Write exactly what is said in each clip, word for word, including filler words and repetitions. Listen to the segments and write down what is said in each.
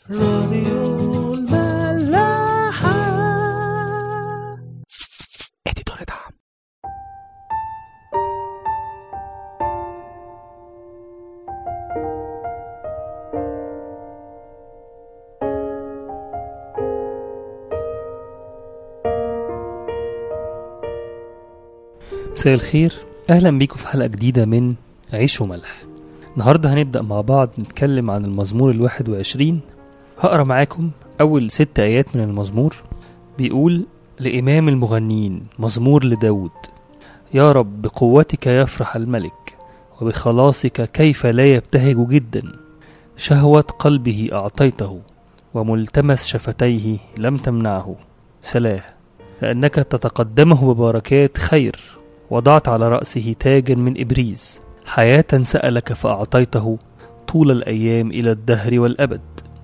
راديو الملاحة. اديتور دعم. مساء الخير، اهلا بيكم في حلقة جديدة من عيش وملح. النهاردة هنبدأ مع بعض نتكلم عن المزمور الواحد وعشرين. هقرأ معاكم أول ست آيات من المزمور. بيقول: لإمام المغنيين، مزمور لداود. يا رب بقوتك يفرح الملك، وبخلاصك كيف لا يبتهج جدا. شهوة قلبه أعطيته، وملتمس شفتيه لم تمنعه. سلاه، لأنك تتقدمه ببركات خير، وضعت على رأسه تاجا من إبريز. حياة سألك فأعطيته، طول الأيام إلى الدهر والأبد.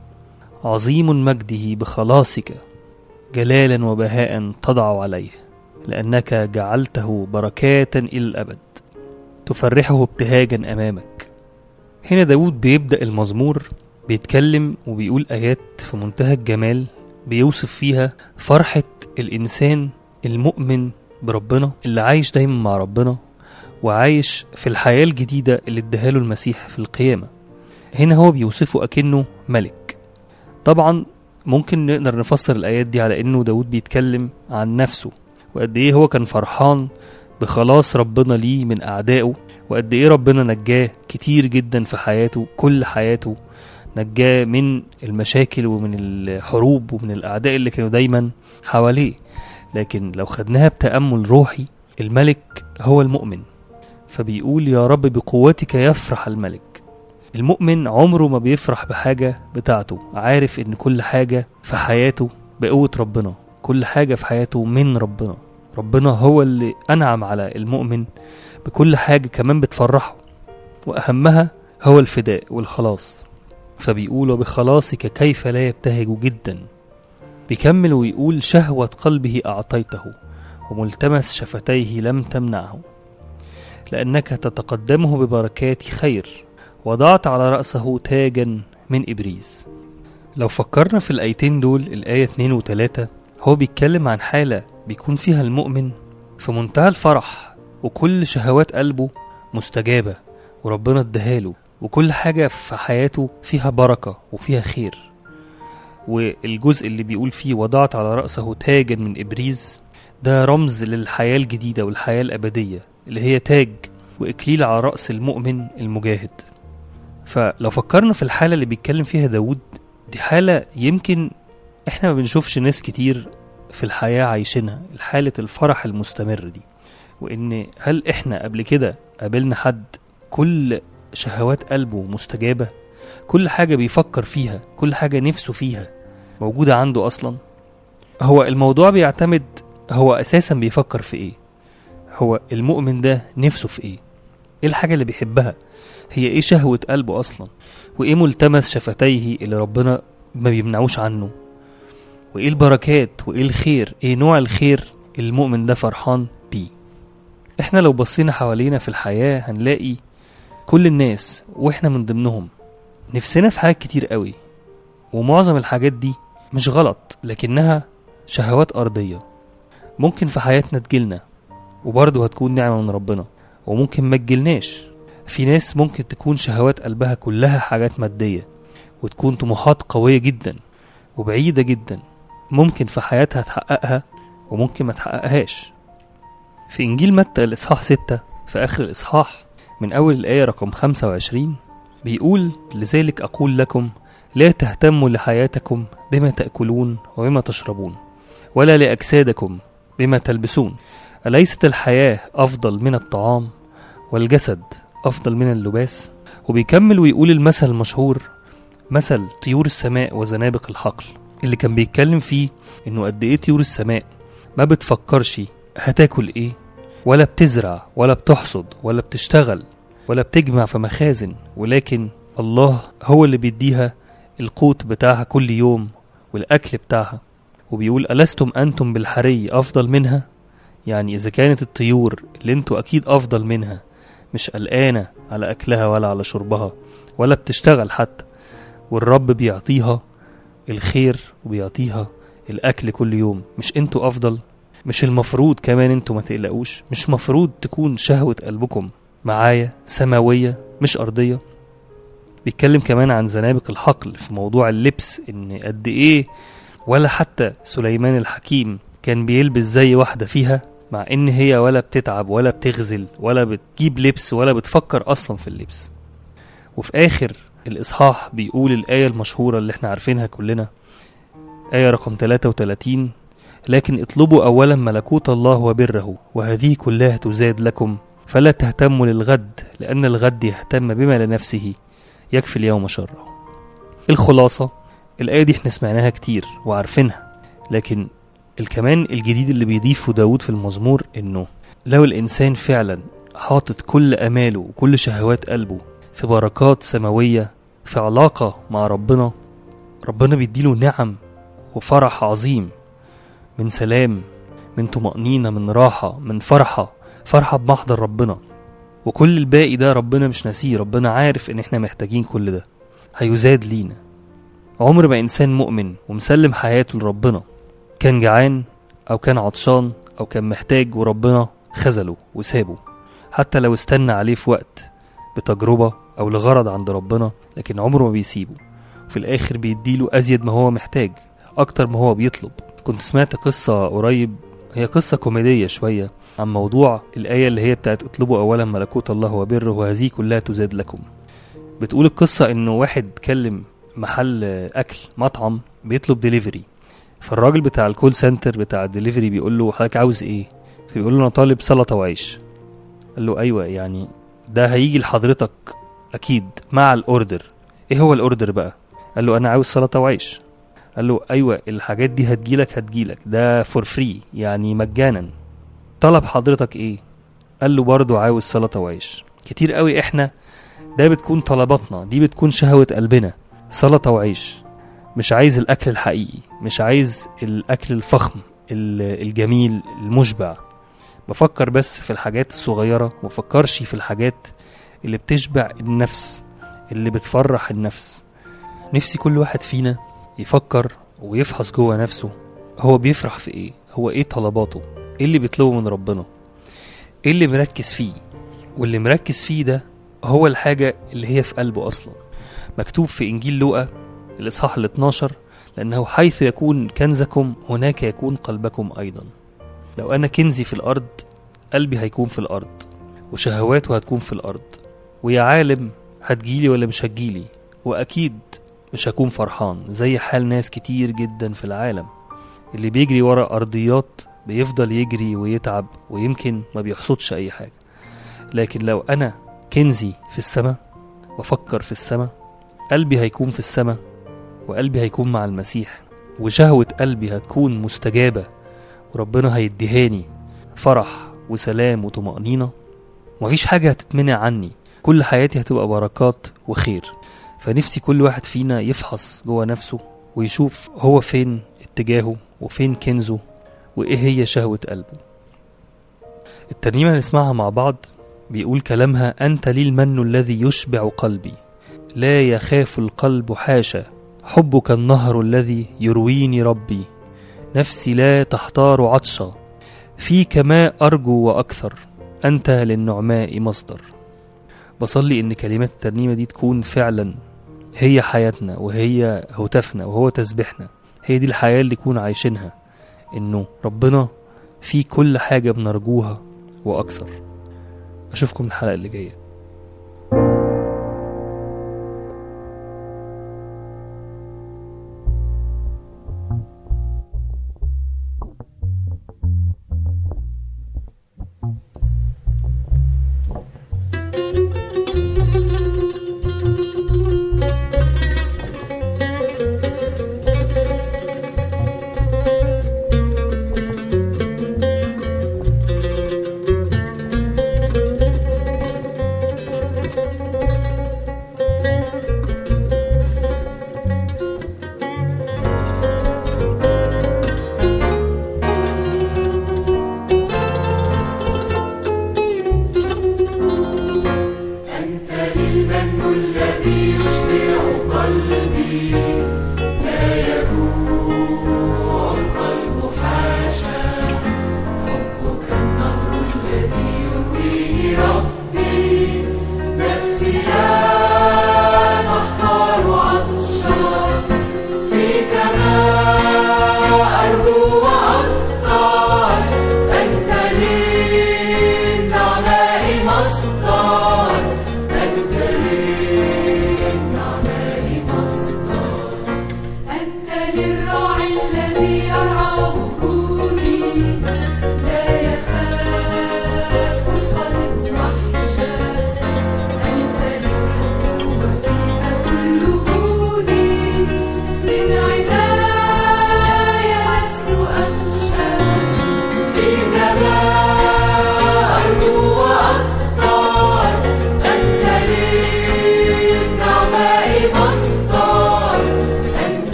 عظيم مجده بخلاصك، جلالا وبهاء تضع عليه، لأنك جعلته بركات إلى الأبد، تفرحه ابتهاجا أمامك. هنا داود بيبدأ المزمور بيتكلم وبيقول آيات في منتهى الجمال، بيوصف فيها فرحة الإنسان المؤمن بربنا اللي عايش دايما مع ربنا وعايش في الحياة الجديدة اللي ادهاله المسيح في القيامة. هنا هو بيوصفه أكنه ملك. طبعا ممكن نقدر نفسر الآيات دي على أنه داود بيتكلم عن نفسه، وقد إيه هو كان فرحان بخلاص ربنا ليه من أعدائه، وقد إيه ربنا نجاه كتير جدا في حياته، كل حياته نجاه من المشاكل ومن الحروب ومن الأعداء اللي كانوا دايما حواليه. لكن لو خدناها بتأمل روحي، الملك هو المؤمن. فبيقول: يا رب بقوتك يفرح الملك. المؤمن عمره ما بيفرح بحاجة بتاعته، عارف ان كل حاجة في حياته بقوة ربنا، كل حاجة في حياته من ربنا. ربنا هو اللي أنعم على المؤمن بكل حاجة كمان بتفرحه، وأهمها هو الفداء والخلاص. فبيقول: وبخلاصك كيف لا يبتهج جدا. بيكمل ويقول: شهوة قلبه أعطيته، وملتمس شفتيه لم تمنعه، لأنك تتقدمه ببركات خير، وضعت على رأسه تاجا من إبريز. لو فكرنا في الآيتين دول، الآية اتنين و تلاتة، هو بيتكلم عن حالة بيكون فيها المؤمن في منتهى الفرح، وكل شهوات قلبه مستجابة وربنا ادهاله، وكل حاجة في حياته فيها بركة وفيها خير. والجزء اللي بيقول فيه وضعت على رأسه تاجا من إبريز، ده رمز للحياة الجديدة والحياة الأبدية اللي هي تاج وإكليل على رأس المؤمن المجاهد. فلو فكرنا في الحالة اللي بيتكلم فيها داود، دي حالة يمكن احنا ما بنشوفش ناس كتير في الحياة عايشينها، الحالة الفرح المستمر دي. وإن هل احنا قبل كده قابلنا حد كل شهوات قلبه مستجابة، كل حاجة بيفكر فيها، كل حاجة نفسه فيها موجودة عنده أصلا؟ هو الموضوع بيعتمد هو أساسا بيفكر في إيه، هو المؤمن ده نفسه في إيه، إيه الحاجة اللي بيحبها، هي إيه شهوة قلبه أصلا، وإيه ملتمس شفتيه اللي ربنا ما بيمنعوش عنه، وإيه البركات وإيه الخير، إيه نوع الخير المؤمن ده فرحان بيه. إحنا لو بصينا حوالينا في الحياة هنلاقي كل الناس وإحنا من ضمنهم نفسنا في حاجات كتير قوي، ومعظم الحاجات دي مش غلط، لكنها شهوات أرضية ممكن في حياتنا تجيلنا وبرضه هتكون نعمة من ربنا، وممكن ما تجيلناش. في ناس ممكن تكون شهوات قلبها كلها حاجات مادية، وتكون طموحات قوية جدا وبعيدة جدا، ممكن في حياتها تحققها وممكن ما تحققهاش. في إنجيل متى الإصحاح ستة في آخر الإصحاح من أول الآية رقم خمسة وعشرين بيقول: لذلك أقول لكم لا تهتموا لحياتكم بما تأكلون وبما تشربون، ولا لأجسادكم بما تلبسون. أليست الحياة أفضل من الطعام، والجسد أفضل من اللباس؟ وبيكمل ويقول المثل المشهور، مثل طيور السماء وزنابق الحقل، اللي كان بيتكلم فيه إنه قد إيه طيور السماء ما بتفكرش هتاكل إيه، ولا بتزرع ولا بتحصد ولا بتشتغل ولا بتجمع في مخازن، ولكن الله هو اللي بيديها القوت بتاعها كل يوم والأكل بتاعها. وبيقول: ألستم أنتم بالحري أفضل منها؟ يعني إذا كانت الطيور اللي انتوا أكيد أفضل منها مش قلقانة على أكلها ولا على شربها ولا بتشتغل حتى، والرب بيعطيها، الخير وبيعطيها الأكل كل يوم، مش انتوا أفضل؟ مش المفروض كمان انتوا ما تقلقوش؟ مش مفروض تكون شهوة قلبكم معايا سماوية مش أرضية؟ بيتكلم كمان عن زنابق الحقل في موضوع اللبس، ان قد ايه ولا حتى سليمان الحكيم كان بيلبس زي واحدة فيها، مع ان هي ولا بتتعب ولا بتغزل ولا بتجيب لبس ولا بتفكر اصلا في اللبس. وفي اخر الاصحاح بيقول الآية المشهورة اللي احنا عارفينها كلنا، آية رقم ثلاثة وثلاثين: لكن اطلبوا اولا ملكوت الله وبره وهذه كلها تزاد لكم، فلا تهتموا للغد لان الغد يهتم بما لنفسه، يكفي اليوم شره. الخلاصة، الآية دي احنا سمعناها كتير وعارفينها، لكن الكمان الجديد اللي بيضيفه داود في المزمور انه لو الانسان فعلا حاطط كل اماله وكل شهوات قلبه في بركات سماوية، في علاقة مع ربنا، ربنا بيديله نعم وفرح عظيم، من سلام، من طمأنينة، من راحة، من فرحة، فرحة بمحضر ربنا. وكل الباقي ده ربنا مش ناسيه، ربنا عارف ان احنا محتاجين كل ده، هيزاد لينا. عمر ما انسان مؤمن ومسلم حياته لربنا كان جعان او كان عطشان او كان محتاج وربنا خذله وسابه، حتى لو استنى عليه في وقت بتجربة او لغرض عند ربنا، لكن عمره ما بيسيبه، وفي الاخر بيديله ازيد ما هو محتاج، اكتر ما هو بيطلب. كنت سمعت قصة قريب، هي قصة كوميدية شوية، عن موضوع الآية اللي هي بتاعت اطلبوا أولا ملكوت الله وبره وهذه كلها تزاد لكم. بتقول القصة إنه واحد كلم محل أكل، مطعم، بيطلب ديليفري، فالراجل بتاع الكول سنتر بتاع الديليفري بيقول له حضرتك عاوز إيه؟ فبيقول له أنا طالب سلطة وعيش. قال له أيوة، يعني ده هيجي لحضرتك أكيد مع الأوردر. إيه هو الأوردر بقى؟ قال له أنا عاوز سلطة وعيش. قال له أيوة، الحاجات دي هتجيلك هتجيلك ده فور فري، يعني مجانا. طلب حضرتك ايه؟ قال له برضو عاوز سلطة وعيش. كتير قوي احنا ده بتكون طلباتنا، دي بتكون شهوة قلبنا، سلطة وعيش. مش عايز الاكل الحقيقي، مش عايز الاكل الفخم الجميل المشبع. بفكر بس في الحاجات الصغيرة، ومفكرش في الحاجات اللي بتشبع النفس، اللي بتفرح النفس. نفسي كل واحد فينا يفكر ويفحص جوه نفسه، هو بيفرح في ايه؟ هو ايه طلباته؟ ايه اللي بيطلبه من ربنا؟ ايه اللي مركز فيه؟ واللي مركز فيه ده هو الحاجة اللي هي في قلبه اصلا. مكتوب في انجيل لوقا الاصحاح الاثناشر: لانه حيث يكون كنزكم هناك يكون قلبكم ايضا. لو انا كنزي في الارض، قلبي هيكون في الارض، وشهواته هتكون في الارض، ويا عالم هتجيلي ولا مش هتجيلي، واكيد مش هكون فرحان، زي حال ناس كتير جدا في العالم. اللي بيجري ورا ارضيات بيفضل يجري ويتعب ويمكن ما بيحصدش اي حاجة. لكن لو انا كنزي في السماء، بفكر في السماء، قلبي هيكون في السماء، وقلبي هيكون مع المسيح، وشهوة قلبي هتكون مستجابة، وربنا هيديهاني فرح وسلام وطمأنينة. ومفيش حاجة هتتمنع عني، كل حياتي هتبقى بركات وخير. فنفسي كل واحد فينا يفحص جوه نفسه ويشوف هو فين اتجاهه وفين كنزه وإيه هي شهوة قلبه. الترنيمة نسمعها مع بعض، بيقول كلامها: أنت لي المن الذي يشبع قلبي، لا يخاف القلب حاشا، حبك النهر الذي يرويني ربي، نفسي لا تحتار عطشا، فيك ما أرجو وأكثر، أنت للنعماء مصدر. بصلي إن كلمات الترنيمة دي تكون فعلا هي حياتنا، وهي هتفنا، وهو تسبحنا، هي دي الحياة اللي نكون عايشينها، إنه ربنا في كل حاجة بنرجوها وأكثر. أشوفكم الحلقة اللي جاية.